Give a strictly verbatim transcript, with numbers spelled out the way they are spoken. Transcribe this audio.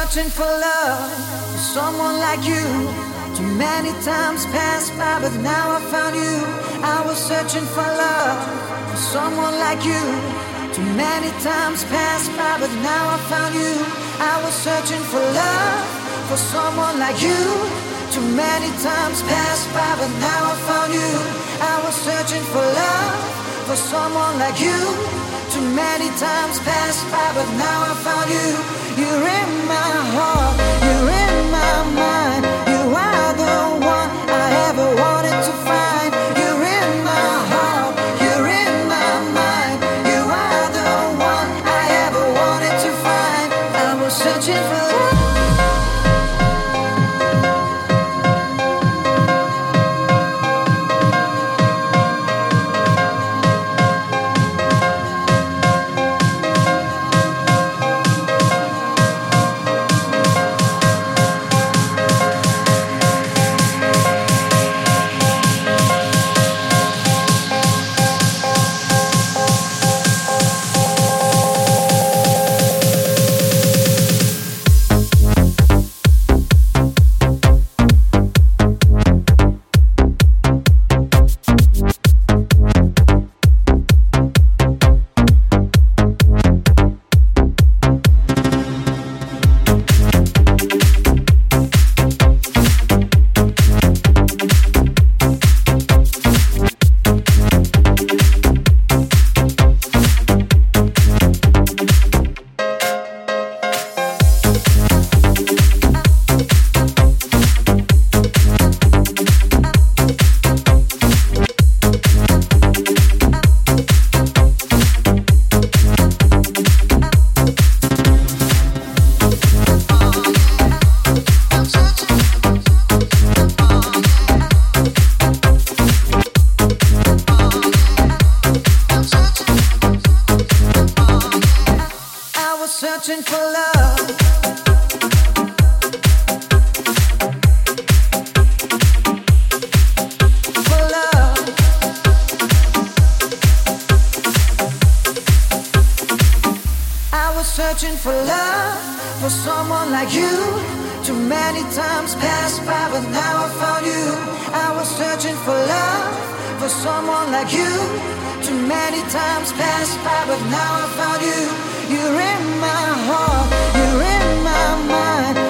searching for love, for someone like you. Too many times passed by, but now I found you. I was searching for love, for someone like you. Too many times passed by, but now I found you. I was searching for love, for someone like you. Too many times passed by, but now I found you. I was searching for love, for someone like you. Too many times passed by, but now I found you. You're in my heart, you're in my mind. You are the one I ever wanted to find. You're in my heart, you're in my mind. You are the one I ever wanted to find. I was searching for love. Searching for love, for love. I was searching for love, for someone like you. Too many times passed by, but now I found you. I was searching for love, for someone like you. Too many times passed by, but now I found you. You're in my heart, you're in my mind.